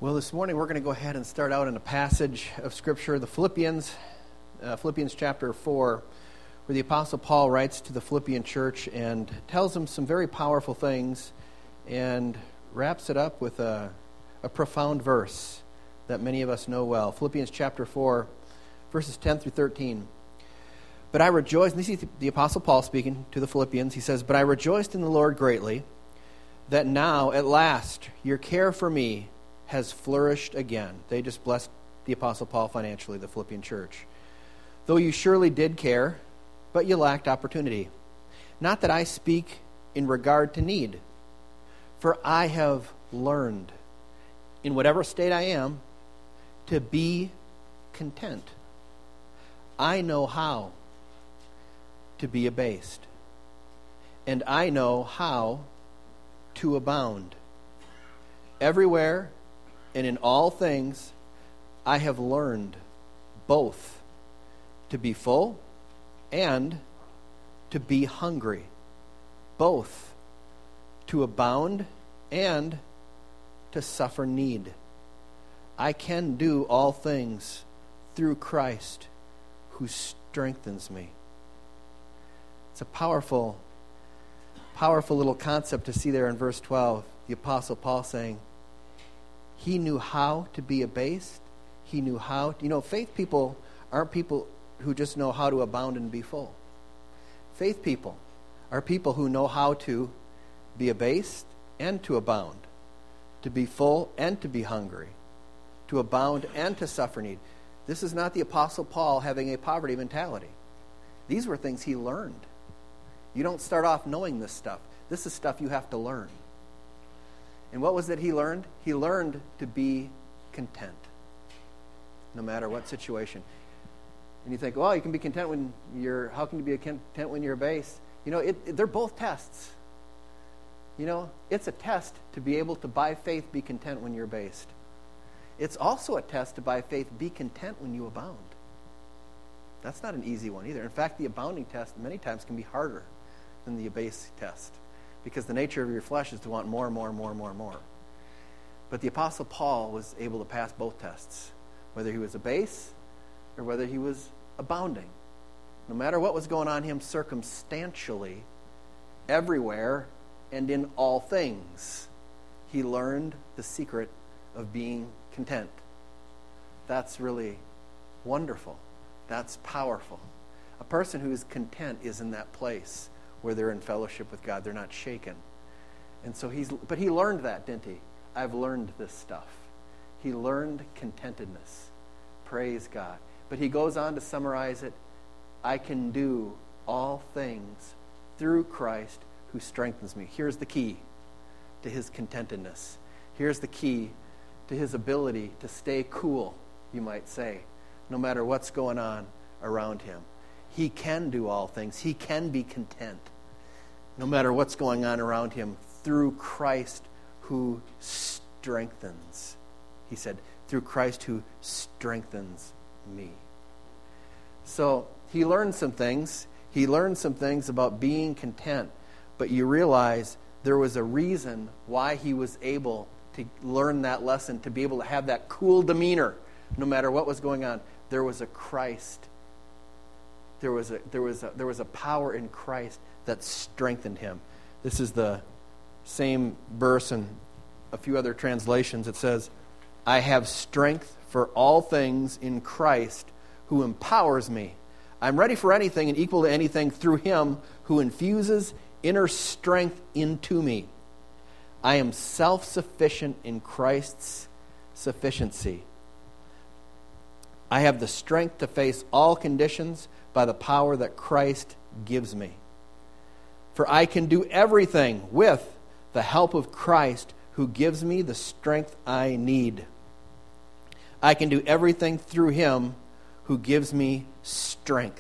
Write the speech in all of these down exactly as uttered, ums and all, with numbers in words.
Well, this morning we're going to go ahead and start out in a passage of Scripture, the Philippians, uh, Philippians chapter four, where the Apostle Paul writes to the Philippian church and tells them some very powerful things and wraps it up with a, a profound verse that many of us know well. Philippians chapter four, verses ten through thirteen. But I rejoice, and this is the Apostle Paul speaking to the Philippians. He says, "But I rejoiced in the Lord greatly, that now at last your care for me has flourished again." They just blessed the Apostle Paul financially, the Philippian church. "Though you surely did care, but you lacked opportunity. Not that I speak in regard to need, for I have learned, in whatever state I am, to be content. I know how to be abased, and I know how to abound. Everywhere and in all things, I have learned both to be full and to be hungry, both to abound and to suffer need. I can do all things through Christ who strengthens me." It's a powerful, powerful little concept to see there in verse twelve. The Apostle Paul saying, he knew how to be abased. He knew how to, you know, faith people aren't people who just know how to abound and be full. Faith people are people who know how to be abased and to abound, to be full and to be hungry, to abound and to suffer need. This is not the Apostle Paul having a poverty mentality. These were things he learned. You don't start off knowing this stuff. This is stuff you have to learn. And what was it he learned? He learned to be content, no matter what situation. And you think, well, you can be content when you're, how can you be content when you're abased? You know, it, it, they're both tests. You know, it's a test to be able to, by faith, be content when you're abased. It's also a test to, by faith, be content when you abound. That's not an easy one either. In fact, the abounding test many times can be harder than the abase test, because the nature of your flesh is to want more and more and more and more and more. But the Apostle Paul was able to pass both tests, whether he was abase or whether he was abounding. No matter what was going on him circumstantially, everywhere and in all things, he learned the secret of being content. That's really wonderful. That's powerful. A person who is content is in that place where they're in fellowship with God. They're not shaken. And so he's, but he learned that, didn't he? I've learned this stuff. He learned contentedness. Praise God. But he goes on to summarize it. I can do all things through Christ who strengthens me. Here's the key to his contentedness. Here's the key to his ability to stay cool, you might say, no matter what's going on around him. He can do all things. He can be content, no matter what's going on around him, through Christ who strengthens. He said, through Christ who strengthens me. So he learned some things. He learned some things about being content. But you realize there was a reason why he was able to learn that lesson, to be able to have that cool demeanor no matter what was going on. There was a Christ. There was a, there was a, there was a power in Christ that strengthened him. This is the same verse in a few other translations. It says, I have strength for all things in Christ who empowers me. I'm ready for anything and equal to anything through him who infuses inner strength into me. I am self-sufficient in Christ's sufficiency. I have the strength to face all conditions by the power that Christ gives me. For I can do everything with the help of Christ who gives me the strength I need. I can do everything through him who gives me strength.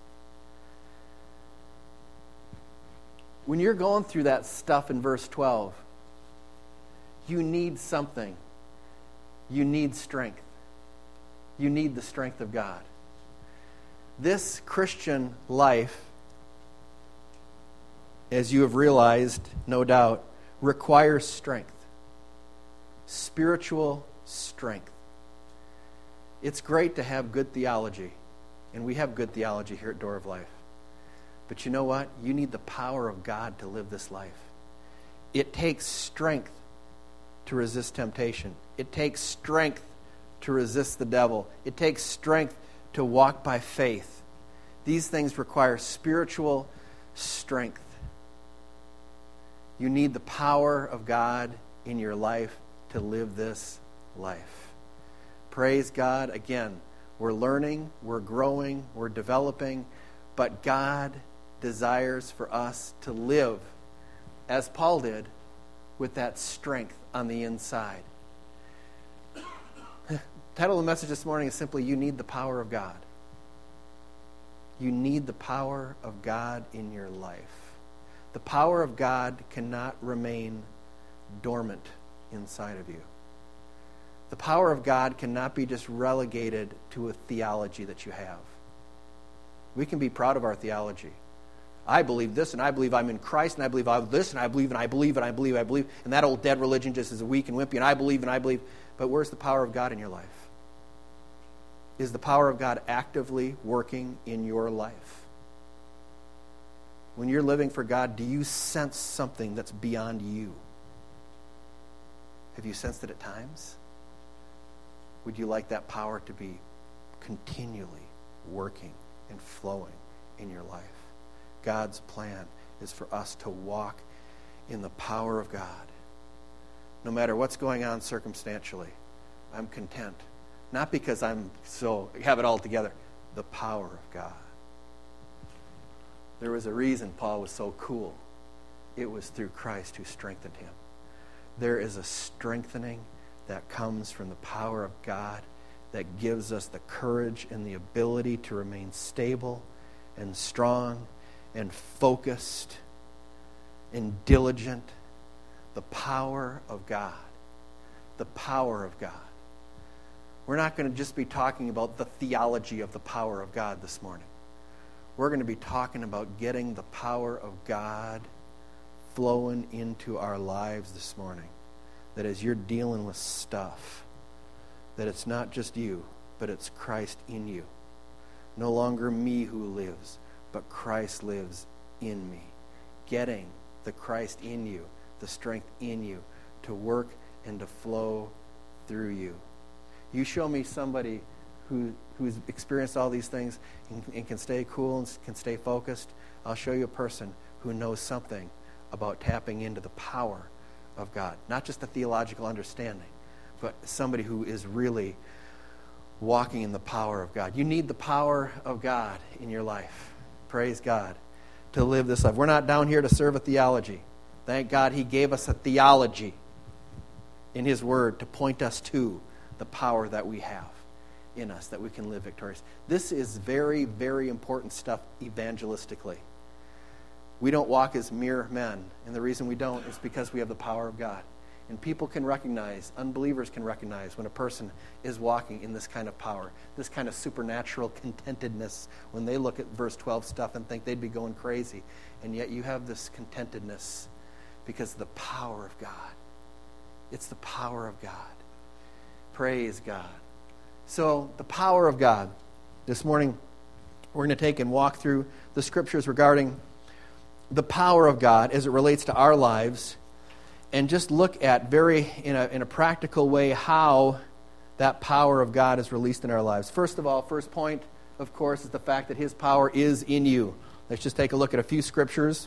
When you're going through that stuff in verse twelve, you need something. You need strength. You need the strength of God. This Christian life, as you have realized, no doubt, requires strength. Spiritual strength. It's great to have good theology, and we have good theology here at Door of Life. But you know what? You need the power of God to live this life. It takes strength to resist temptation. It takes strength to resist the devil. It takes strength to walk by faith. These things require spiritual strength. You need the power of God in your life to live this life. Praise God. Again, we're learning, we're growing, we're developing, but God desires for us to live, as Paul did, with that strength on the inside. The title of the message this morning is simply, You Need the Power of God. You need the power of God in your life. The power of God cannot remain dormant inside of you. The power of God cannot be just relegated to a theology that you have. We can be proud of our theology. I believe this, and I believe I'm in Christ, and I believe I'm this, and I believe, and I believe, and I believe, and I believe, and that old dead religion just is weak and wimpy, and I believe, and I believe. But where's the power of God in your life? Is the power of God actively working in your life? When you're living for God, do you sense something that's beyond you? Have you sensed it at times? Would you like that power to be continually working and flowing in your life? God's plan is for us to walk in the power of God. No matter what's going on circumstantially, I'm content. Not because I'm so have it all together. The power of God. There was a reason Paul was so cool. It was through Christ who strengthened him. There is a strengthening that comes from the power of God that gives us the courage and the ability to remain stable and strong and focused and diligent. The power of God. The power of God. We're not going to just be talking about the theology of the power of God this morning. We're going to be talking about getting the power of God flowing into our lives this morning. That as you're dealing with stuff, that it's not just you, but it's Christ in you. No longer me who lives, but Christ lives in me. Getting the Christ in you, the strength in you, to work and to flow through you. You show me somebody who who's experienced all these things and, and can stay cool and can stay focused. I'll show you a person who knows something about tapping into the power of God. Not just a theological understanding, but somebody who is really walking in the power of God. You need the power of God in your life. Praise God. To live this life. We're not down here to serve a theology. Thank God He gave us a theology in His Word to point us to the power that we have in us, that we can live victorious. This is very, very important stuff evangelistically. We don't walk as mere men, and the reason we don't is because we have the power of God. And people can recognize, unbelievers can recognize when a person is walking in this kind of power, this kind of supernatural contentedness, when they look at verse twelve stuff and think they'd be going crazy. And yet you have this contentedness because of the power of God. It's the power of God. Praise God. So, the power of God. This morning, we're going to take and walk through the scriptures regarding the power of God as it relates to our lives, and just look at very, in a, in a practical way, how that power of God is released in our lives. First of all, first point, of course, is the fact that His power is in you. Let's just take a look at a few scriptures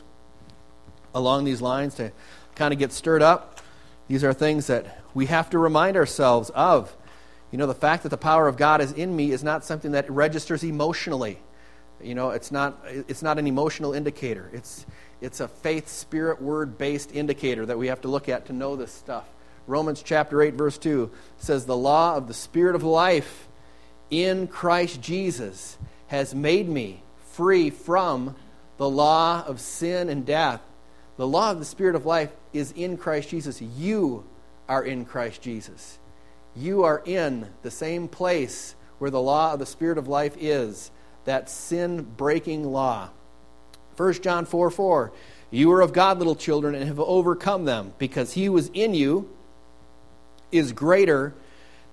along these lines to kind of get stirred up. These are things that we have to remind ourselves of. You know, the fact that the power of God is in me is not something that registers emotionally. You know, it's not it's not an emotional indicator. It's it's a faith, spirit, word-based indicator that we have to look at to know this stuff. Romans chapter eight, verse two says, "The law of the Spirit of life in Christ Jesus has made me free from the law of sin and death." The law of the Spirit of life is in Christ Jesus. You are in Christ Jesus. You are in the same place where the law of the Spirit of life is, that sin-breaking law. First John four four, "You are of God, little children, and have overcome them, because He who is in you is greater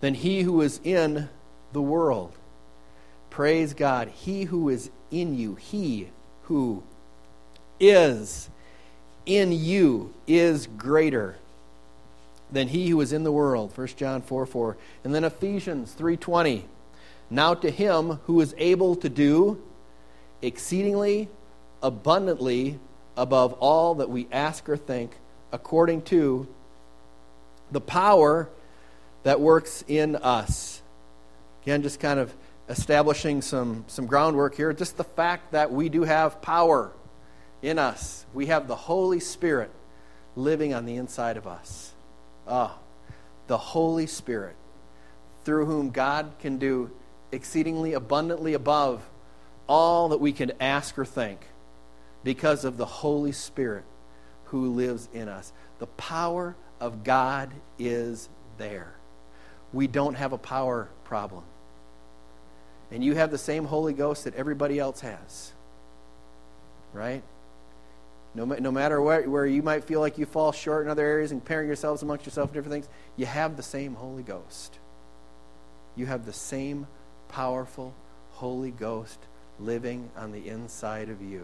than he who is in the world. Praise God. He who is in you, he who is in you is greater than he who is in the world. First John four four. And then Ephesians three twenty. Now to him who is able to do exceedingly abundantly above all that we ask or think, according to the power that works in us. Again, just kind of establishing some, some groundwork here. Just the fact that we do have power in us. We have the Holy Spirit living on the inside of us. Ah, the Holy Spirit, through whom God can do exceedingly abundantly above all that we can ask or think, because of the Holy Spirit who lives in us. The power of God is there. We don't have a power problem. And you have the same Holy Ghost that everybody else has. Right? No, no matter where, where you might feel like you fall short in other areas and comparing yourselves amongst yourself and different things, you have the same Holy Ghost. You have the same powerful Holy Ghost living on the inside of you.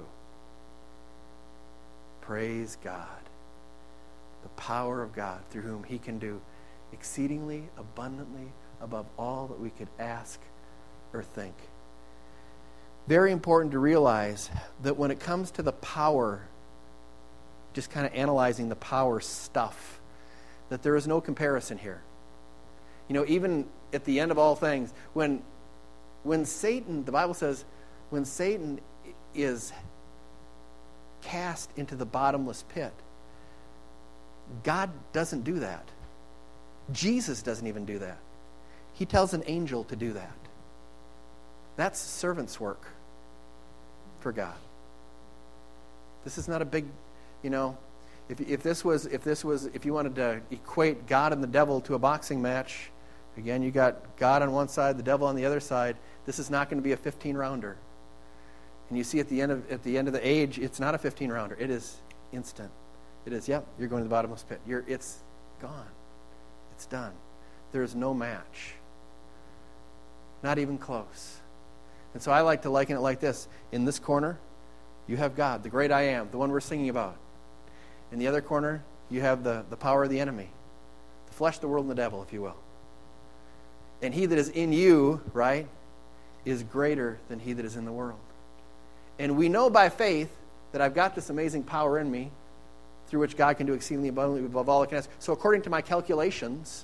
Praise God. The power of God through whom he can do exceedingly abundantly above all that we could ask or think. Very important to realize that when it comes to the power, just kind of analyzing the power stuff, that there is no comparison here. You know, even at the end of all things, when when Satan, the Bible says, when Satan is cast into the bottomless pit, God doesn't do that. Jesus doesn't even do that. He tells an angel to do that. That's servant's work for God. This is not a big, you know, if if this was if this was if you wanted to equate God and the devil to a boxing match, again, you got God on one side, the devil on the other side. This is not going to be a fifteen rounder. And you see at the end of at the end of the age, it's not a fifteen rounder. It is instant. It is, yep, you're going to the bottomless pit. You're it's gone. It's done. There is no match. Not even close. And so I like to liken it like this. In this corner, you have God, the great I am, the one we're singing about. In the other corner, you have the, the power of the enemy, the flesh, the world, and the devil, if you will. And he that is in you, right, is greater than he that is in the world. And we know by faith that I've got this amazing power in me through which God can do exceedingly abundantly above all I can ask. So according to my calculations,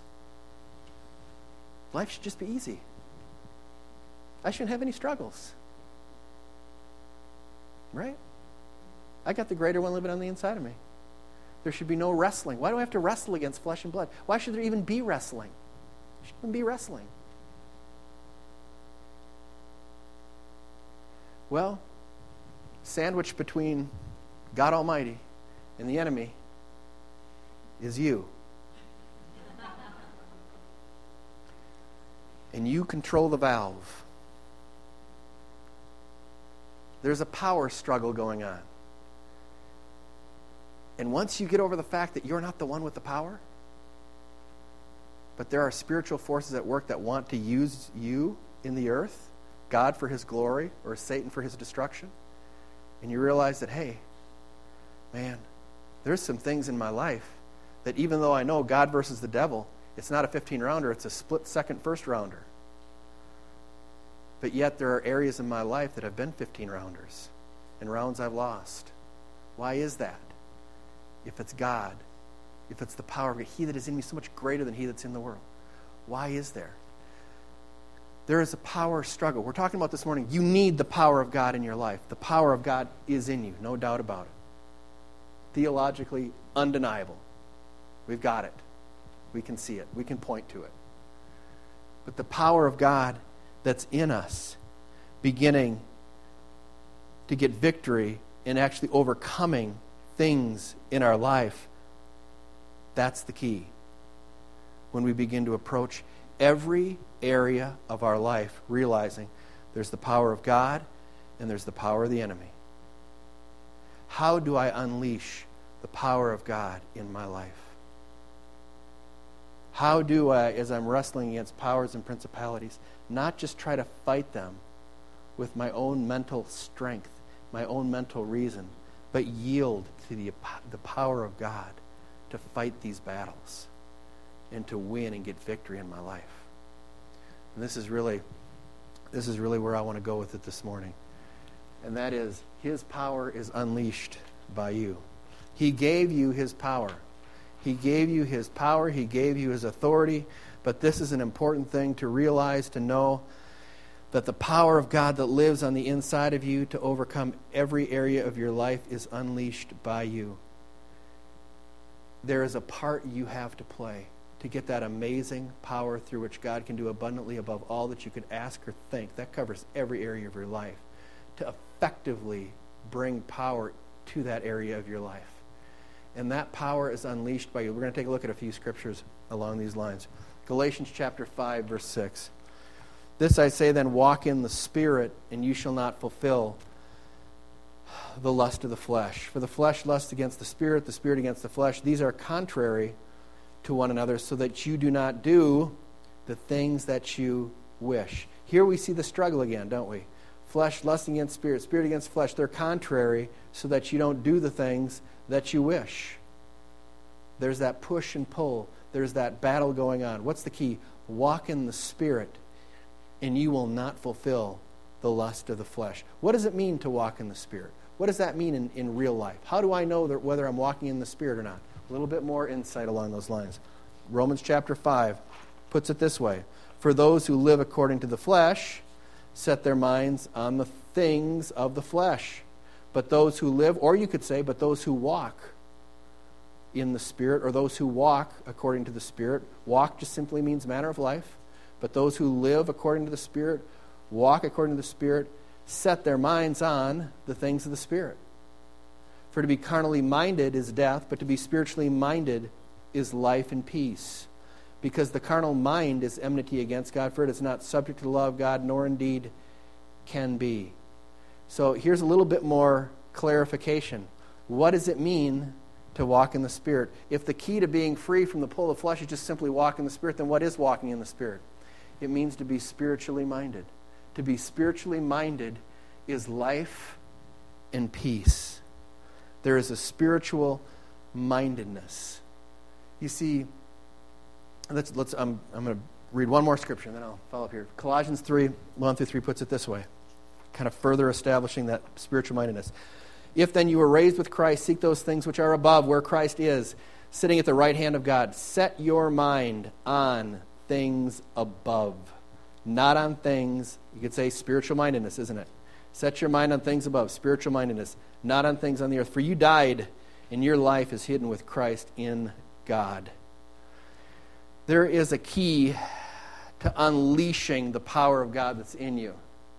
life should just be easy. I shouldn't have any struggles. Right? I got the greater one living on the inside of me. There should be no wrestling. Why do I have to wrestle against flesh and blood? Why should there even be wrestling? There shouldn't be wrestling. Well, sandwiched between God Almighty and the enemy is you. And you control the valve. There's a power struggle going on. And once you get over the fact that you're not the one with the power, but there are spiritual forces at work that want to use you in the earth, God for his glory or Satan for his destruction, and you realize that, hey, man, there's some things in my life that even though I know God versus the devil, it's not a fifteen-rounder, it's a split-second first-rounder. But yet there are areas in my life that have been fifteen-rounders and rounds I've lost. Why is that? If it's God, if it's the power of God, he that is in me is so much greater than he that's in the world. Why is there? There is a power struggle. We're talking about this morning, you need the power of God in your life. The power of God is in you, no doubt about it. Theologically undeniable. We've got it. We can see it. We can point to it. But the power of God that's in us, beginning to get victory in actually overcoming things in our life, that's the key. When we begin to approach every area of our life, realizing there's the power of God and there's the power of the enemy. How do I unleash the power of God in my life? How do I, as I'm wrestling against powers and principalities, not just try to fight them with my own mental strength, my own mental reason, but yield to the, the power of God to fight these battles and to win and get victory in my life. And this is really, this is really where I want to go with it this morning. And that is, his power is unleashed by you. He gave you his power. He gave you his power. He gave you his authority. But this is an important thing to realize, to know, that the power of God that lives on the inside of you to overcome every area of your life is unleashed by you. There is a part you have to play to get that amazing power through which God can do abundantly above all that you could ask or think. That covers every area of your life. To effectively bring power to that area of your life. And that power is unleashed by you. We're going to take a look at a few scriptures along these lines. Galatians chapter five, verse six. This I say then, walk in the Spirit, and you shall not fulfill the lust of the flesh. For the flesh lusts against the Spirit, the Spirit against the flesh. These are contrary to one another, so that you do not do the things that you wish. Here we see the struggle again, don't we? Flesh lusting against spirit, spirit against flesh. They're contrary, so that you don't do the things that you wish. There's that push and pull. There's that battle going on. What's the key? Walk in the Spirit, and you will not fulfill the lust of the flesh. What does it mean to walk in the Spirit? What does that mean in, in real life? How do I know that whether I'm walking in the Spirit or not? A little bit more insight along those lines. Romans chapter five puts it this way. For those who live according to the flesh set their minds on the things of the flesh. But those who live, or you could say, but those who walk in the Spirit, or those who walk according to the Spirit. Walk just simply means manner of life. But those who live according to the Spirit, walk according to the Spirit, set their minds on the things of the Spirit. For to be carnally minded is death, but to be spiritually minded is life and peace. Because the carnal mind is enmity against God, for it is not subject to the law of God, nor indeed can be. So here's a little bit more clarification. What does it mean to walk in the Spirit? If the key to being free from the pull of the flesh is just simply walk in the Spirit, then what is walking in the Spirit? It means to be spiritually minded. To be spiritually minded is life and peace. There is a spiritual mindedness. You see, let's let's. Um, I'm going to read one more scripture, and then I'll follow up here. Colossians three, one through three puts it this way, kind of further establishing that spiritual mindedness. If then you were raised with Christ, seek those things which are above, where Christ is, sitting at the right hand of God. Set your mind on things above, not on things, you could say spiritual mindedness, isn't it? Set your mind on things above, spiritual mindedness, not on things on the earth. For you died, and your life is hidden with Christ in God. There is a key to unleashing the power of God that's in you.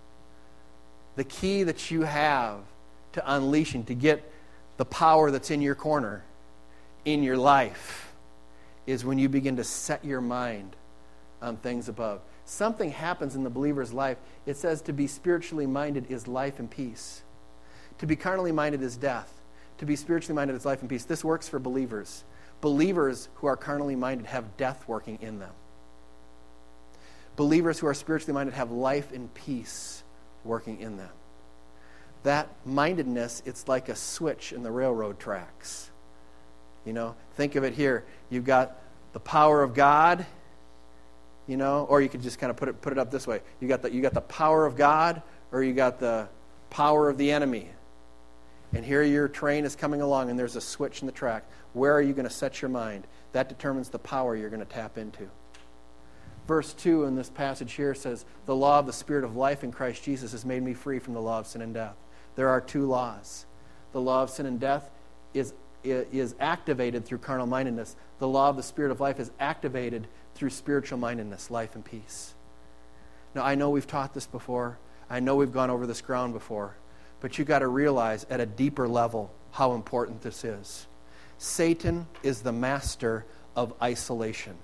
The key that you have to unleashing, to get the power that's in your corner, in your life, is when you begin to set your mind on things above. Something happens in the believer's life. It says to be spiritually minded is life and peace. To be carnally minded is death. To be spiritually minded is life and peace. This works for believers. Believers who are carnally minded have death working in them. Believers who are spiritually minded have life and peace working in them. That mindedness, it's like a switch in the railroad tracks. You know, think of it here. You've got the power of God, you know, or you could just kind of put it put it up this way. You got the you got the power of God, or you got the power of the enemy. And here your train is coming along, and there's a switch in the track. Where are you going to set your mind? That determines the power you're going to tap into. Verse two in this passage here says, the law of the Spirit of life in Christ Jesus has made me free from the law of sin and death. There are two laws. The law of sin and death is, is activated through carnal mindedness. The law of the Spirit of life is activated through spiritual mindedness, life and peace. Now, I know we've taught this before. I know we've gone over this ground before. But you've got to realize at a deeper level how important this is. Satan is the master of isolation.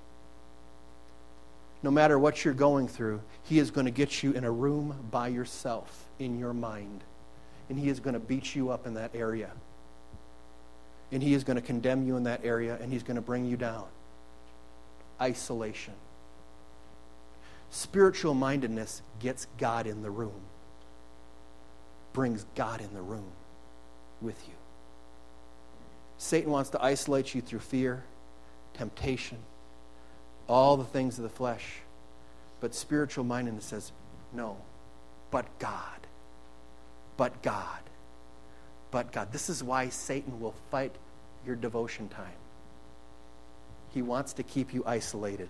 No matter what you're going through, he is going to get you in a room by yourself in your mind. And he is going to beat you up in that area. And he is going to condemn you in that area, and he's going to bring you down. isolation. Spiritual mindedness gets God in the room, brings God in the room with you. Satan wants to isolate you through fear, temptation, all the things of the flesh. But spiritual mindedness says, no, but God, but God, but God. This is why Satan will fight your devotion time. He wants to keep you isolated.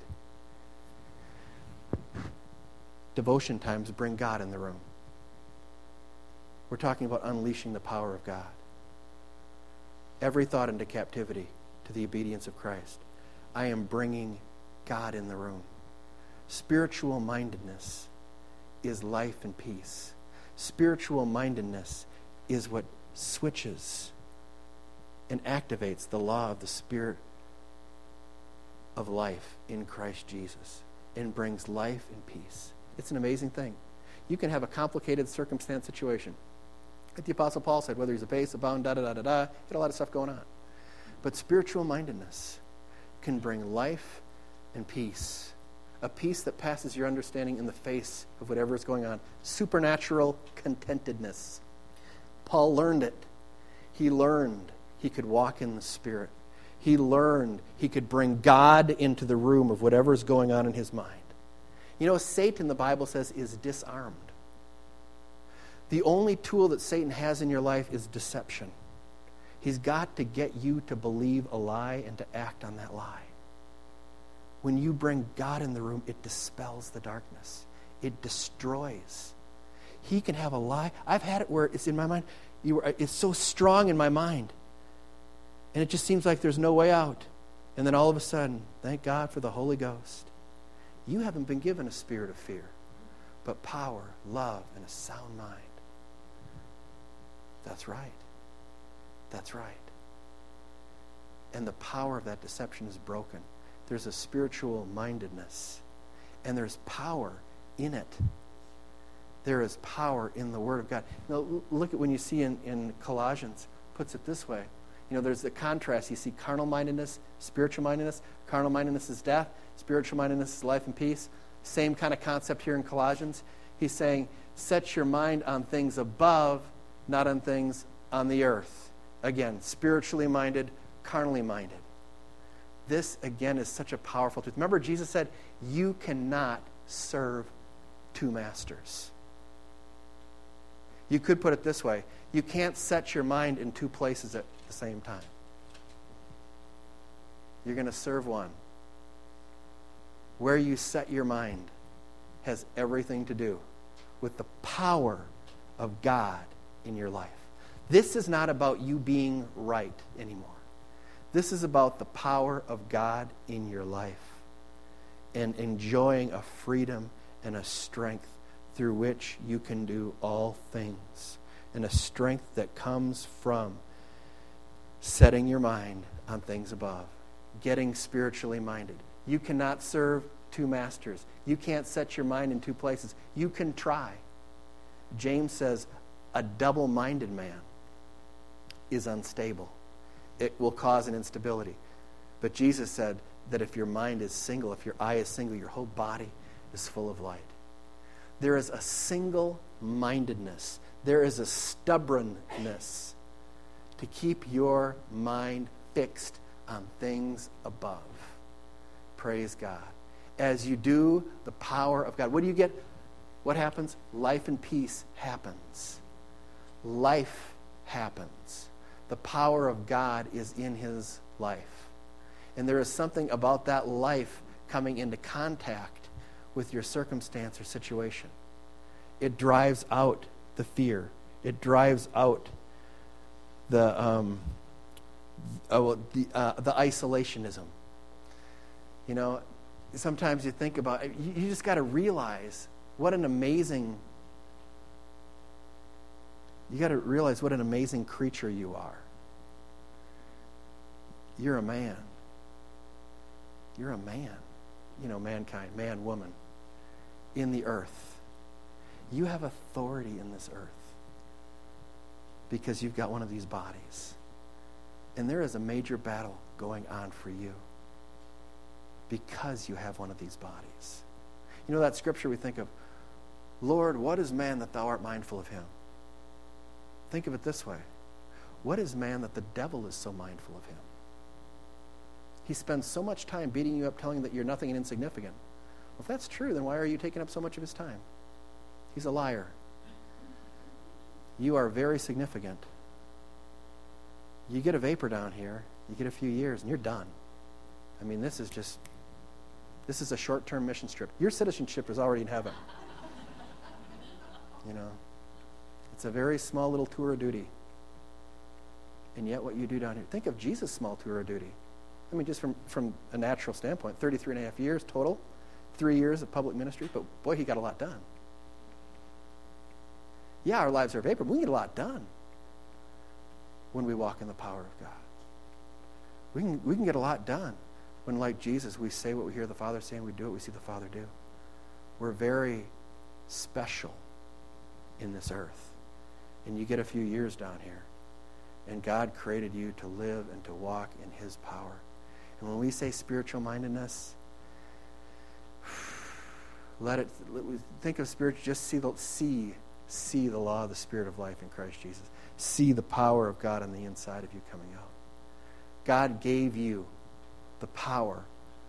Devotion times bring God in the room. We're talking about unleashing the power of God. Every thought into captivity to the obedience of Christ. I am bringing God in the room. Spiritual mindedness is life and peace. Spiritual mindedness is what switches and activates the law of the Spirit of life in Christ Jesus and brings life and peace. It's an amazing thing. You can have a complicated circumstance situation. Like the Apostle Paul said, whether he's abased, abound, da-da-da-da-da, get a lot of stuff going on. But spiritual mindedness can bring life and peace. A peace that passes your understanding in the face of whatever is going on. Supernatural contentedness. Paul learned it. He learned he could walk in the Spirit. He learned he could bring God into the room of whatever is going on in his mind. You know, Satan, the Bible says, is disarmed. The only tool that Satan has in your life is deception. He's got to get you to believe a lie and to act on that lie. When you bring God in the room, it dispels the darkness. It destroys. He can have a lie. I've had it where it's in my mind. You were, it's so strong in my mind. And it just seems like there's no way out. And then all of a sudden, thank God for the Holy Ghost. You haven't been given a spirit of fear, but power, love, and a sound mind. That's right. That's right. And the power of that deception is broken. There's a spiritual mindedness, and there's power in it. There is power in the Word of God. Now, look at when you see in, in Colossians, puts it this way. You know, there's the contrast. You see carnal mindedness, spiritual mindedness. Carnal mindedness is death. Spiritual mindedness is life and peace. Same kind of concept here in Colossians. He's saying, set your mind on things above, not on things on the earth. Again, spiritually minded, carnally minded. This, again, is such a powerful truth. Remember, Jesus said, you cannot serve two masters. You could put it this way. You can't set your mind in two places at the same time. You're going to serve one. Where you set your mind has everything to do with the power of God in your life. This is not about you being right anymore. This is about the power of God in your life and enjoying a freedom and a strength through which you can do all things, and a strength that comes from setting your mind on things above, getting spiritually minded. You cannot serve two masters. You can't set your mind in two places. You can try. James says a double-minded man is unstable. It will cause an instability. But Jesus said that if your mind is single, if your eye is single, your whole body is full of light. There is a single-mindedness. There is a stubbornness to keep your mind fixed on things above. Praise God. As you do, the power of God. What do you get? What happens? Life and peace happens. Life happens. The power of God is in his life. And there is something about that life coming into contact with your circumstance or situation. It drives out the fear. It drives out the um, oh, the uh, the isolationism. You know, sometimes you think about it, you, you just got to realize what an amazing. You got to realize what an amazing creature you are. You're a man. You're a man. You know, mankind, man, woman, in the earth. You have authority in this earth because you've got one of these bodies. And there is a major battle going on for you. because you have one of these bodies. You know that scripture we think of, Lord, what is man that thou art mindful of him? Think of it this way. What is man that the devil is so mindful of him? He spends so much time beating you up, telling you that you're nothing and insignificant. Well, if that's true, then why are you taking up so much of his time? He's a liar. You are very significant. You get a vapor down here, you get a few years, and you're done. I mean, this is just, this is a short-term mission trip. Your citizenship is already in heaven. You know, it's a very small little tour of duty. And yet what you do down here, think of Jesus' small tour of duty. I mean, just from, from a natural standpoint, thirty-three and a half years total, three years of public ministry, but boy, he got a lot done. Yeah, our lives are vapor, but we can get a lot done when we walk in the power of God. We can, we can get a lot done when, like Jesus, we say what we hear the Father say and we do what we see the Father do. We're very special in this earth. And you get a few years down here. And God created you to live and to walk in his power. And when we say spiritual mindedness, let it, let, think of spiritual, just see the, see, see the law of the Spirit of life in Christ Jesus. See the power of God on the inside of you coming out. God gave you the power,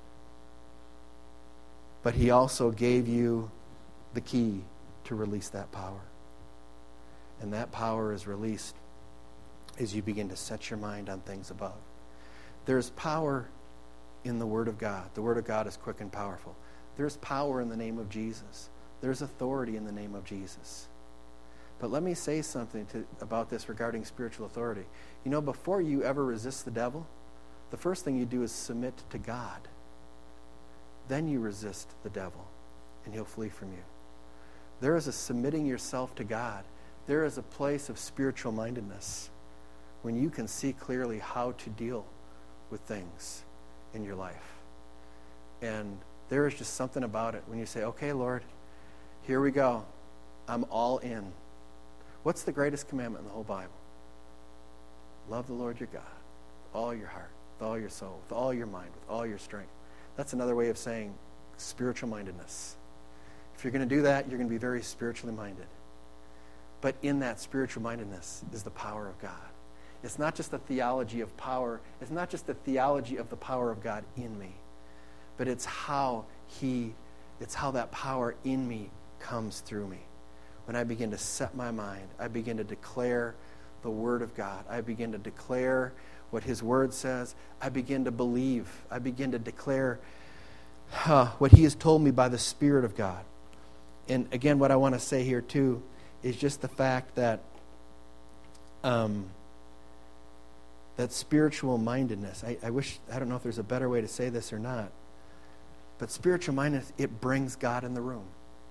but he also gave you the key to release that power. And that power is released as you begin to set your mind on things above. There's power in the Word of God. The Word of God is quick and powerful. There's power in the name of Jesus. There's authority in the name of Jesus. But let me say something to, about this regarding spiritual authority. You know, before you ever resist the devil, the first thing you do is submit to God. Then you resist the devil, and he'll flee from you. There is a submitting yourself to God. There is a place of spiritual mindedness when you can see clearly how to deal with things in your life. And there is just something about it when you say, okay, Lord, here we go. I'm all in. What's the greatest commandment in the whole Bible? Love the Lord your God with all your heart, with all your soul, with all your mind, with all your strength. That's another way of saying spiritual mindedness. If you're going to do that, you're going to be very spiritually minded. But in that spiritual mindedness is the power of God. It's not just the theology of power. It's not just the theology of the power of God in me. But it's how he, it's how that power in me comes through me. When I begin to set my mind, I begin to declare the Word of God. I begin to declare what his Word says. I begin to believe. I begin to declare uh, what he has told me by the Spirit of God. And again, what I want to say here too is just the fact that um, that spiritual mindedness, I, I wish, I don't know if there's a better way to say this or not, but spiritual mindedness, it brings God in the room.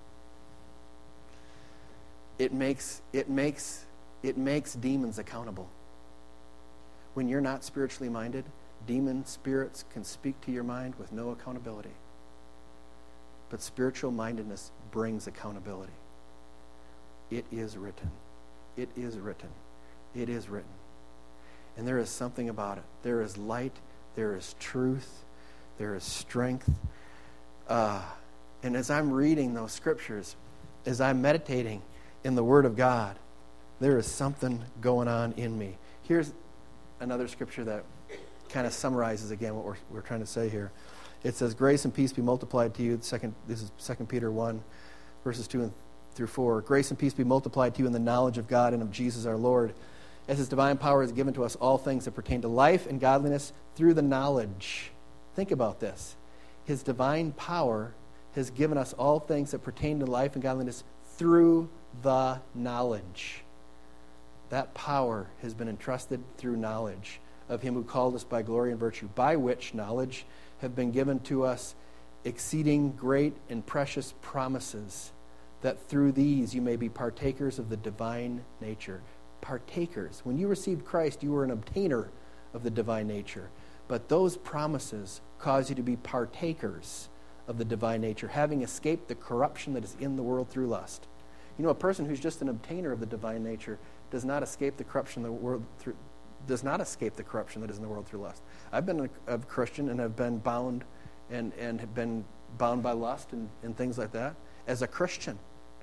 It makes, it makes, it makes demons accountable. When you're not spiritually minded, demon spirits can speak to your mind with no accountability. But spiritual mindedness brings accountability. It is written. It is written. It is written. And there is something about it. There is light. There is truth. There is strength. Uh, and as I'm reading those scriptures, as I'm meditating in the Word of God, there is something going on in me. Here's another scripture that kind of summarizes again what we're, we're trying to say here. It says, grace and peace be multiplied to you. Second, this is Second Peter one, verses two and through four. Grace and peace be multiplied to you in the knowledge of God and of Jesus our Lord, as his divine power has given to us all things that pertain to life and godliness through the knowledge. Think about this. His divine power has given us all things that pertain to life and godliness through the knowledge. That power has been entrusted through knowledge of him who called us by glory and virtue, by which knowledge have been given to us exceeding great and precious promises, that through these you may be partakers of the divine nature. Partakers. When you received Christ, you were an obtainer of the divine nature. But those promises cause you to be partakers of the divine nature, having escaped the corruption that is in the world through lust. You know, a person who's just an obtainer of the divine nature does not escape the corruption of the world through does not escape the corruption that is in the world through lust. I've been a, a Christian and have been bound and, and have been bound by lust and, and things like that as a Christian.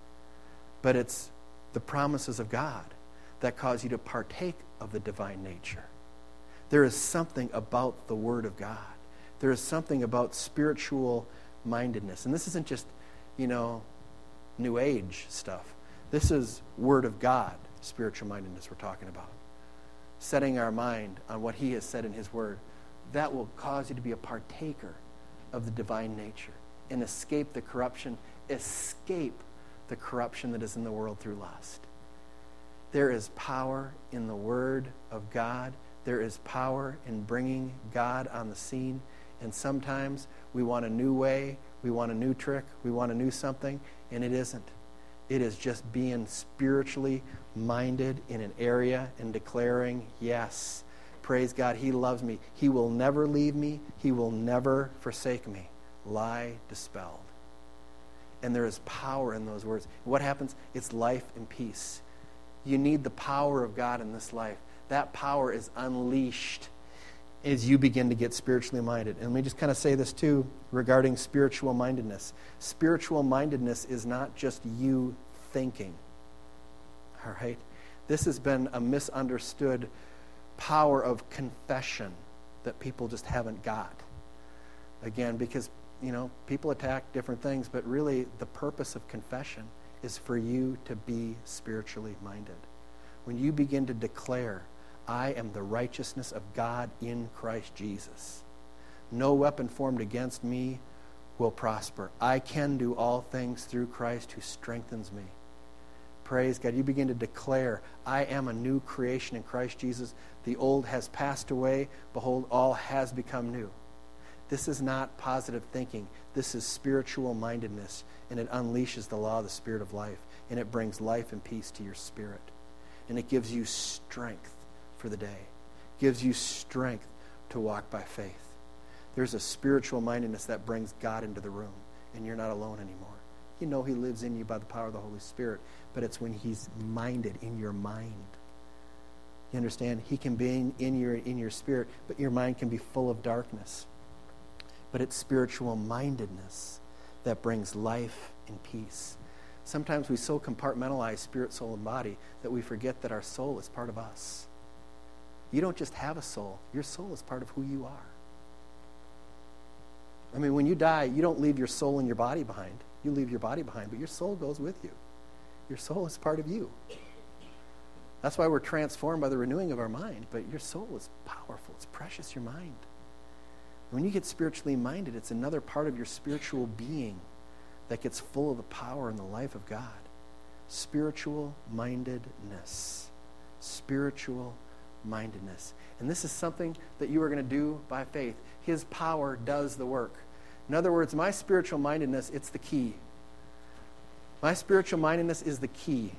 But it's the promises of God that cause you to partake of the divine nature. There is something about the Word of God. There is something about spiritual mindedness. And this isn't just, you know, New Age stuff. This is Word of God, spiritual mindedness we're talking about. Setting our mind on what He has said in His Word. That will cause you to be a partaker of the divine nature and escape the corruption, escape the corruption that is in the world through lust. There is power in the Word of God. There is power in bringing God on the scene. And sometimes we want a new way, we want a new trick, we want a new something, and it isn't. It is just being spiritually minded in an area and declaring, yes, praise God, He loves me. He will never leave me. He will never forsake me. Lie dispelled. And there is power in those words. What happens? It's life and peace. You need the power of God in this life. That power is unleashed as you begin to get spiritually minded. And let me just kind of say this too regarding spiritual mindedness. Spiritual mindedness is not just you thinking. All right? This has been a misunderstood power of confession that people just haven't got. Again, because, you know, people attack different things, but really the purpose of confession is for you to be spiritually minded. When you begin to declare, I am the righteousness of God in Christ Jesus. No weapon formed against me will prosper. I can do all things through Christ who strengthens me. Praise God. You begin to declare, I am a new creation in Christ Jesus. The old has passed away. Behold, all has become new. This is not positive thinking. This is spiritual mindedness, and it unleashes the law of the Spirit of life, and it brings life and peace to your spirit. And it gives you strength for the day. Gives you strength to walk by faith. There's a spiritual mindedness that brings God into the room, and you're not alone anymore. You know He lives in you by the power of the Holy Spirit, but it's when He's minded in your mind. You understand? He can be in, in your in your spirit, but your mind can be full of darkness. But it's spiritual mindedness that brings life and peace. Sometimes we so compartmentalize spirit, soul, and body that we forget that our soul is part of us. You don't just have a soul. Your soul is part of who you are. I mean, when you die, you don't leave your soul and your body behind. You leave your body behind, but your soul goes with you. Your soul is part of you. That's why we're transformed by the renewing of our mind. But your soul is powerful. It's precious, your mind. When you get spiritually minded, it's another part of your spiritual being that gets full of the power and the life of God. Spiritual mindedness. Spiritual mindedness. And this is something that you are going to do by faith. His power does the work. In other words, my spiritual mindedness, it's the key. My spiritual mindedness is the key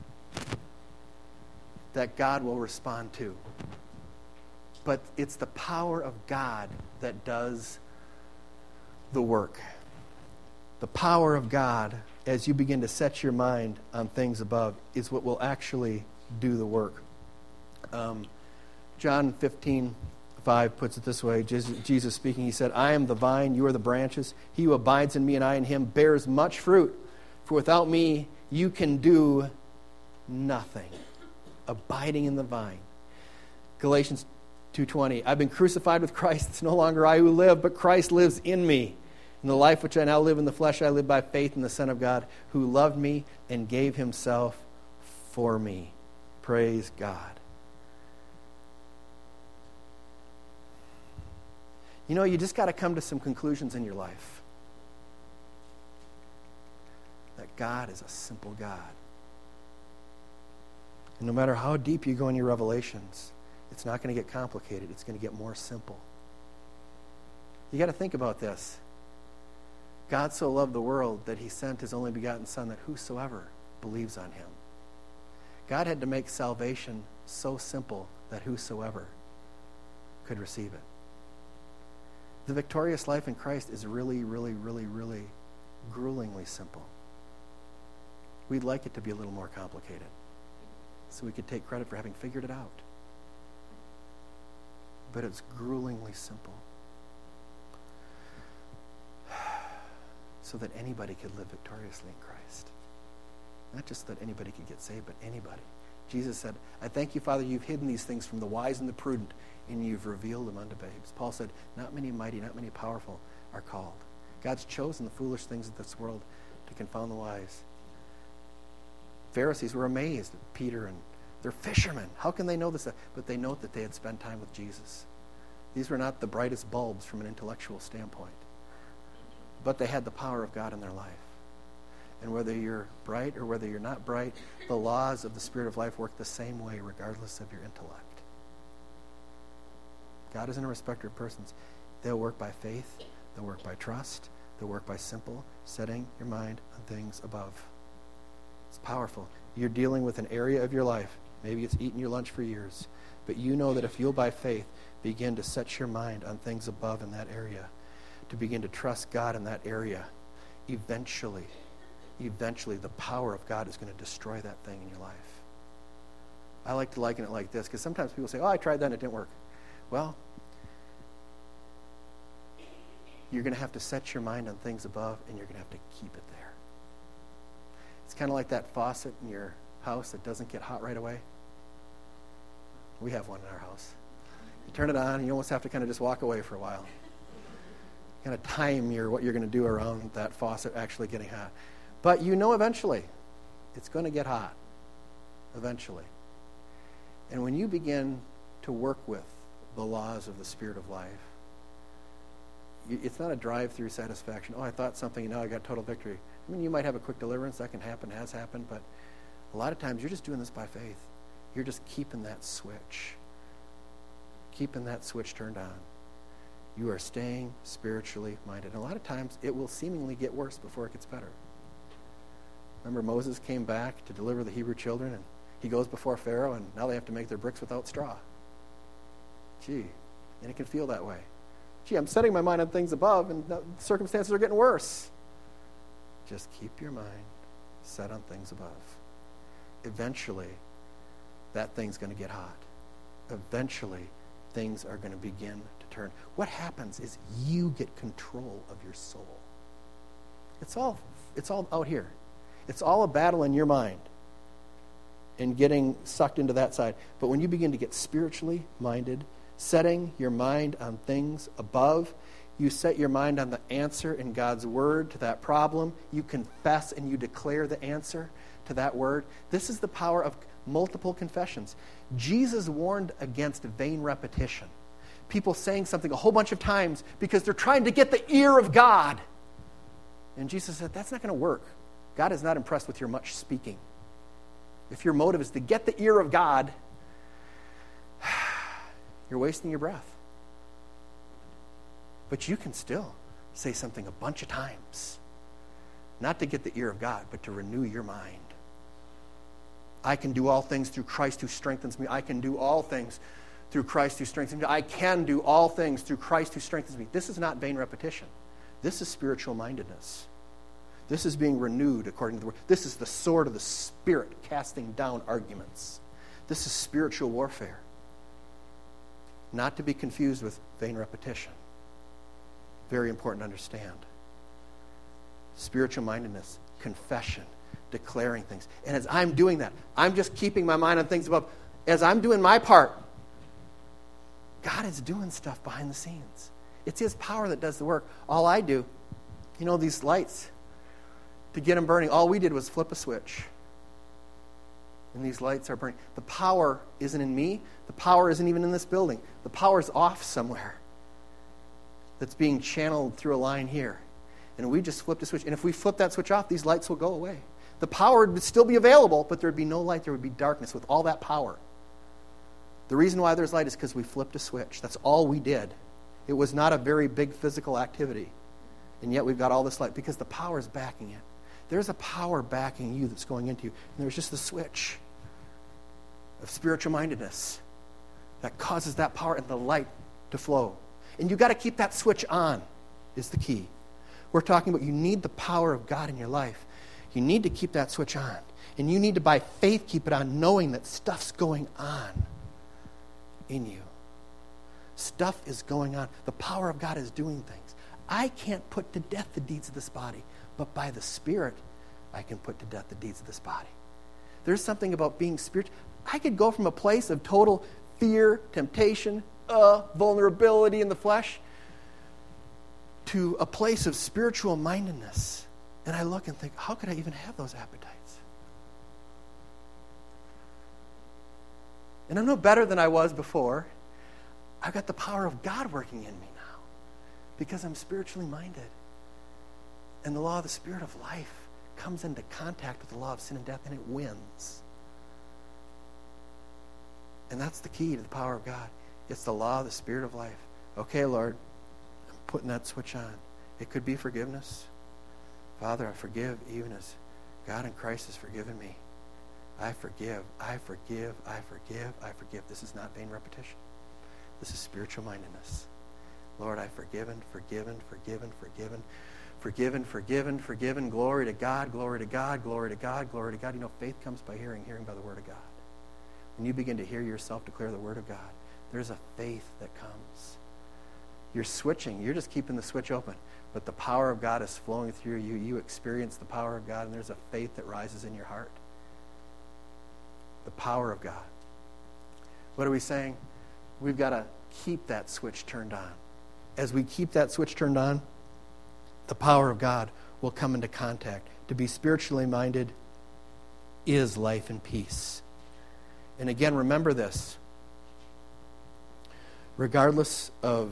that God will respond to. But it's the power of God that does the work. The power of God, as you begin to set your mind on things above, is what will actually do the work. Um, John fifteen five puts it this way. Jesus speaking, He said, I am the vine, you are the branches. He who abides in me and I in him bears much fruit. For without me, you can do nothing. Abiding in the vine. Galatians two twenty, I've been crucified with Christ. It's no longer I who live, but Christ lives in me. In the life which I now live in the flesh, I live by faith in the Son of God, who loved me and gave Himself for me. Praise God. You know, you just got to come to some conclusions in your life. That God is a simple God. And no matter how deep you go in your revelations, it's not going to get complicated. It's going to get more simple. You got to think about this. God so loved the world that He sent His only begotten Son, that whosoever believes on Him. God had to make salvation so simple that whosoever could receive it. The victorious life in Christ is really, really, really, really gruelingly simple. We'd like it to be a little more complicated so we could take credit for having figured it out. But it's gruelingly simple. so that anybody could live victoriously in Christ. Not just that anybody could get saved, but anybody. Jesus said, I thank you, Father, you've hidden these things from the wise and the prudent, and you've revealed them unto babes. Paul said, not many mighty, not many powerful are called. God's chosen the foolish things of this world to confound the wise. Pharisees were amazed at Peter, and they're fishermen. How can they know this? But they know that they had spent time with Jesus. These were not the brightest bulbs from an intellectual standpoint, but they had the power of God in their life. And whether you're bright or whether you're not bright, the laws of the Spirit of life work the same way regardless of your intellect. God isn't a respecter of persons. They'll work by faith. They'll work by trust. They'll work by simple setting your mind on things above. It's powerful. You're dealing with an area of your life. Maybe it's eaten your lunch for years. But you know that if you'll by faith begin to set your mind on things above in that area, to begin to trust God in that area, eventually, eventually the power of God is going to destroy that thing in your life. I like to liken it like this, because sometimes people say, oh, I tried that and it didn't work. Well, you're going to have to set your mind on things above, and you're going to have to keep it there. It's kind of like that faucet in your house that doesn't get hot right away. We have one in our house. You turn it on, and you almost have to kind of just walk away for a while. Kind of time your what you're going to do around that faucet actually getting hot. But you know eventually it's going to get hot. Eventually. And when you begin to work with the laws of the Spirit of life, it's not a drive-through satisfaction. Oh, I thought something, and now I got total victory. I mean, you might have a quick deliverance. That can happen, has happened. But a lot of times you're just doing this by faith. You're just keeping that switch. Keeping that switch turned on. You are staying spiritually minded. And a lot of times it will seemingly get worse before it gets better. Remember Moses came back to deliver the Hebrew children, and he goes before Pharaoh, and now they have to make their bricks without straw. Gee, and it can feel that way. Gee, I'm setting my mind on things above, and the circumstances are getting worse. Just keep your mind set on things above. Eventually, that thing's going to get hot. Eventually, things are going to begin to turn. What happens is you get control of your soul. It's all, it's all out here. It's all a battle in your mind and getting sucked into that side. But when you begin to get spiritually minded, setting your mind on things above, you set your mind on the answer in God's word to that problem. You confess and you declare the answer to that word. This is the power of multiple confessions. Jesus warned against vain repetition. People saying something a whole bunch of times because they're trying to get the ear of God. And Jesus said, that's not going to work. God is not impressed with your much speaking. If your motive is to get the ear of God, you're wasting your breath. But you can still say something a bunch of times. Not to get the ear of God, but to renew your mind. I can do all things through Christ who strengthens me. I can do all things through Christ who strengthens me. I can do all things through Christ who strengthens me. This is not vain repetition. This is spiritual mindedness. This is being renewed according to the word. This is the sword of the Spirit casting down arguments. This is spiritual warfare. Not to be confused with vain repetition. Very important to understand. Spiritual mindedness, confession, declaring things. And as I'm doing that, I'm just keeping my mind on things above. As I'm doing my part, God is doing stuff behind the scenes. It's His power that does the work. All I do, you know, these lights, to get them burning, all we did was flip a switch. And these lights are burning. The power isn't in me. The power isn't even in this building. The power is off somewhere. That's being channeled through a line here. And we just flipped a switch. And if we flip that switch off, these lights will go away. The power would still be available, but there would be no light. There would be darkness with all that power. The reason why there's light is because we flipped a switch. That's all we did. It was not a very big physical activity. And yet we've got all this light because the power is backing it. There's a power backing you that's going into you. And there's just the switch of spiritual mindedness that causes that power and the light to flow. And you've got to keep that switch on is the key. We're talking about you need the power of God in your life. You need to keep that switch on. And you need to, by faith, keep it on, knowing that stuff's going on in you. Stuff is going on. The power of God is doing things. I can't put to death the deeds of this body. but by the Spirit, I can put to death the deeds of this body. There's something about being spiritual. I could go from a place of total fear, temptation, uh, vulnerability in the flesh, to a place of spiritual mindedness. And I look and think, how could I even have those appetites? And I'm no better than I was before. I've got the power of God working in me now because I'm spiritually minded. And the law of the Spirit of life comes into contact with the law of sin and death, and it wins. And that's the key to the power of God. It's the law of the Spirit of life. Okay, Lord, I'm putting that switch on. It could be forgiveness. Father, I forgive even as God in Christ has forgiven me. I forgive, I forgive, I forgive, I forgive. This is not vain repetition. This is spiritual mindedness. Lord, I've forgiven, forgiven, forgiven, forgiven, forgiven, forgiven, forgiven. Glory to God, glory to God, glory to God, glory to God. You know, faith comes by hearing, hearing by the Word of God. When you begin to hear yourself declare the Word of God, there's a faith that comes. You're switching. You're just keeping the switch open. But the power of God is flowing through you. You experience the power of God, and there's a faith that rises in your heart. The power of God. What are we saying? We've got to keep that switch turned on. As we keep that switch turned on, the power of God will come into contact. To be spiritually minded is life and peace. And again, remember this. Regardless of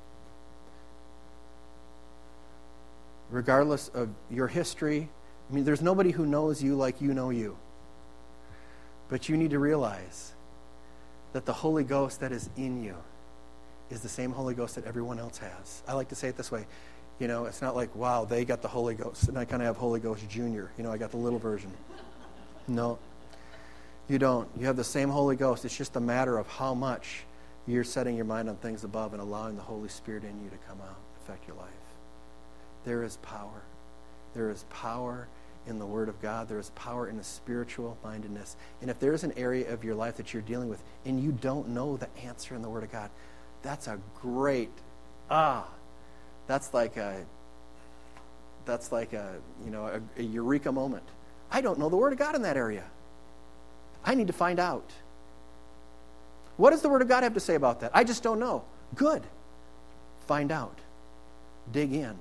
regardless of your history, I mean, there's nobody who knows you like you know you. But you need to realize that the Holy Ghost that is in you is the same Holy Ghost that everyone else has. I like to say it this way. You know, it's not like, wow, they got the Holy Ghost, and I kind of have Holy Ghost Junior. You know, I got the little version. No, you don't. You have the same Holy Ghost. It's just a matter of how much you're setting your mind on things above and allowing the Holy Spirit in you to come out and affect your life. There is power. There is power in the Word of God. There is power in the spiritual mindedness. And if there's an area of your life that you're dealing with and you don't know the answer in the Word of God, that's a great, ah, that's like a, that's like a, you know, a, a eureka moment. I don't know the Word of God in that area. I need to find out. What does the Word of God have to say about that? I just don't know. Good. Find out. Dig in.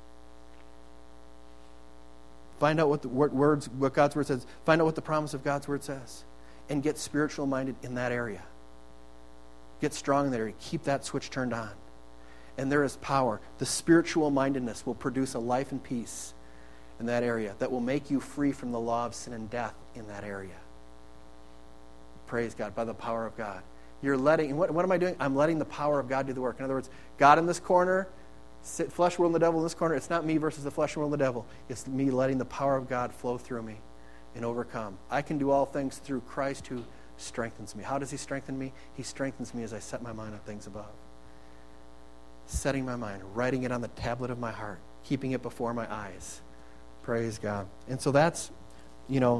Find out what the words, what God's Word says. Find out what the promise of God's Word says. And get spiritual minded in that area. Get strong in that area. Keep that switch turned on. And there is power. The spiritual mindedness will produce a life and peace in that area that will make you free from the law of sin and death in that area. Praise God, by the power of God. You're letting, and what, what am I doing? I'm letting the power of God do the work. In other words, God in this corner, flesh world and the devil in this corner. It's not me versus the flesh world and the devil. It's me letting the power of God flow through me and overcome. I can do all things through Christ who strengthens me. How does he strengthen me? He strengthens me as I set my mind on things above. Setting my mind, writing it on the tablet of my heart, keeping it before my eyes. Praise God. And so that's, you know,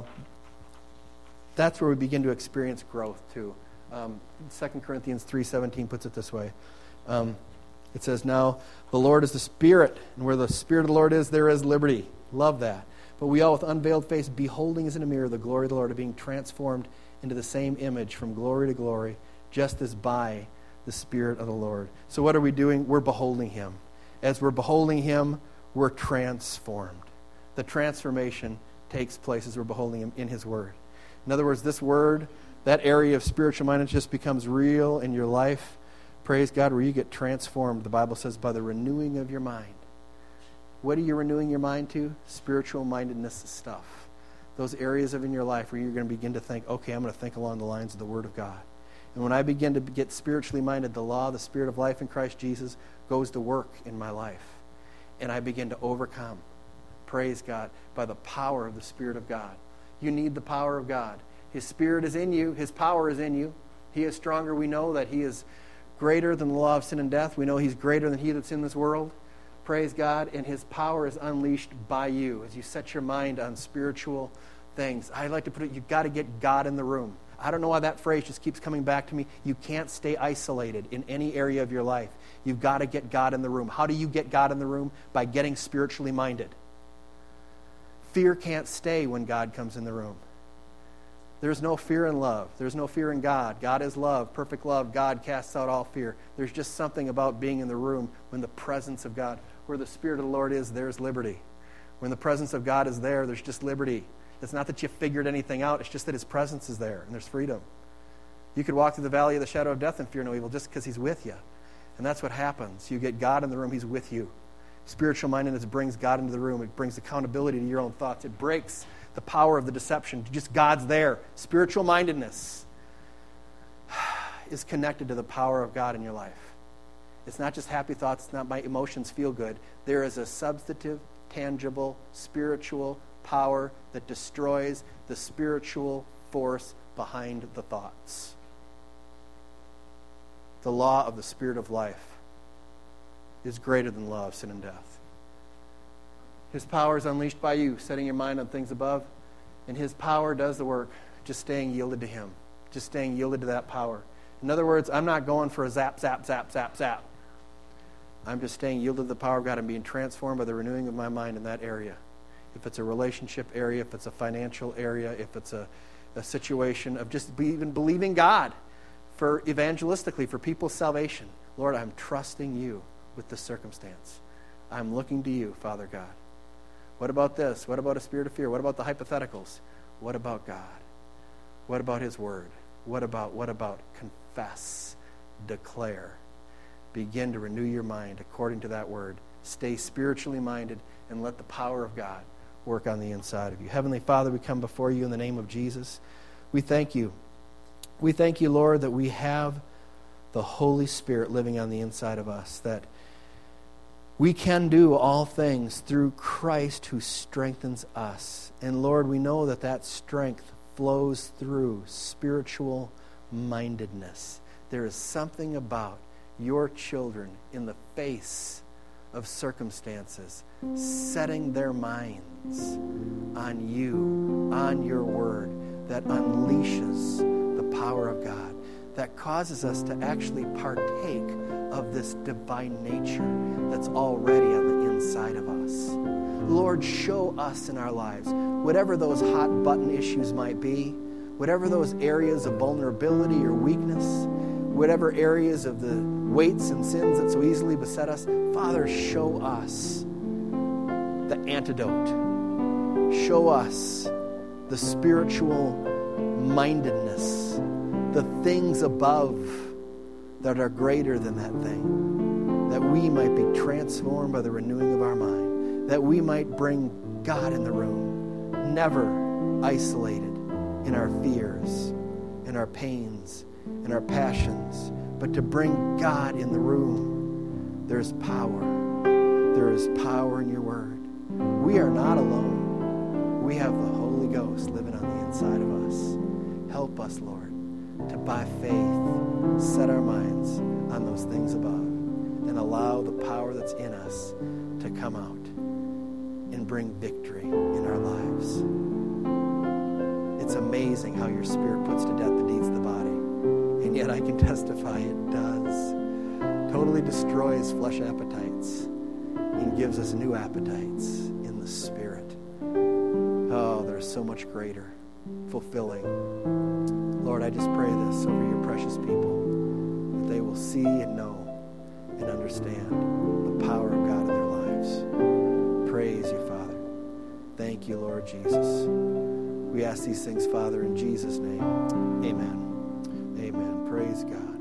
that's where we begin to experience growth too. Um, Second Corinthians three seventeen puts it this way. Um, it says, now the Lord is the Spirit, and where the Spirit of the Lord is, there is liberty. Love that. But we all with unveiled face, beholding as in a mirror the glory of the Lord, are being transformed into the same image from glory to glory, just as by the Spirit of the Lord. So what are we doing? We're beholding Him. As we're beholding Him, we're transformed. The transformation takes place as we're beholding Him in His Word. In other words, this Word, that area of spiritual mindedness just becomes real in your life. Praise God, where you get transformed, the Bible says, by the renewing of your mind. What are you renewing your mind to? Spiritual mindedness stuff. Those areas of in your life where you're going to begin to think, okay, I'm going to think along the lines of the Word of God. And when I begin to get spiritually minded, the law, the Spirit of life in Christ Jesus goes to work in my life. And I begin to overcome, praise God, by the power of the Spirit of God. You need the power of God. His Spirit is in you. His power is in you. He is stronger. We know that He is greater than the law of sin and death. We know He's greater than he that's in this world. Praise God. And His power is unleashed by you as you set your mind on spiritual things. I like to put it, you've got to get God in the room. I don't know why that phrase just keeps coming back to me. You can't stay isolated in any area of your life. You've got to get God in the room. How do you get God in the room? By getting spiritually minded. Fear can't stay when God comes in the room. There's no fear in love. There's no fear in God. God is love, perfect love. God casts out all fear. There's just something about being in the room when the presence of God, where the Spirit of the Lord is, there's liberty. When the presence of God is there, there's just liberty. It's not that you figured anything out. It's just that His presence is there, and there's freedom. You could walk through the valley of the shadow of death and fear no evil just because He's with you. And that's what happens. You get God in the room, He's with you. Spiritual mindedness brings God into the room. It brings accountability to your own thoughts. It breaks the power of the deception. Just God's there. Spiritual mindedness is connected to the power of God in your life. It's not just happy thoughts. It's not my emotions feel good. There is a substantive, tangible, spiritual power that destroys the spiritual force behind the thoughts. The law of the Spirit of life is greater than the law of sin and death. His power is unleashed by you, setting your mind on things above, and His power does the work, just staying yielded to Him, just staying yielded to that power. In other words, I'm not going for a zap, zap, zap, zap, zap. I'm just staying yielded to the power of God and being transformed by the renewing of my mind in that area. If it's a relationship area, if it's a financial area, if it's a, a situation of just be, even believing God for evangelistically, for people's salvation. Lord, I'm trusting You with this circumstance. I'm looking to You, Father God. What about this? What about a spirit of fear? What about the hypotheticals? What about God? What about His Word? What about, what about confess, declare? Begin to renew your mind according to that Word. Stay spiritually minded and let the power of God work on the inside of you. Heavenly Father, we come before You in the name of Jesus. We thank You. We thank You, Lord, that we have the Holy Spirit living on the inside of us, that we can do all things through Christ who strengthens us. And Lord, we know that that strength flows through spiritual mindedness. There is something about Your children in the face of circumstances setting their minds on You, on Your Word, that unleashes the power of God, that causes us to actually partake of this divine nature that's already on the inside of us. Lord, show us in our lives, whatever those hot button issues might be, whatever those areas of vulnerability or weakness, whatever areas of the weights and sins that so easily beset us, Father, show us the antidote. Show us the spiritual mindedness, the things above that are greater than that thing, that we might be transformed by the renewing of our mind, that we might bring God in the room, never isolated in our fears, in our pains, in our passions, but to bring God in the room. There's power. There is power in Your Word. We are not alone. We have the Holy Ghost living on the inside of us. Help us, Lord, to by faith set our minds on those things above and allow the power that's in us to come out and bring victory in our lives. It's amazing how Your Spirit puts to death the deeds of the body, and yet I can testify it does. Totally destroys flesh appetites and gives us new appetites in the Spirit. Oh, there's so much greater, fulfilling. Lord, I just pray this over Your precious people, that they will see and know and understand the power of God in their lives. Praise You, Father. Thank You, Lord Jesus. We ask these things, Father, in Jesus' name. Amen. Amen. Praise God.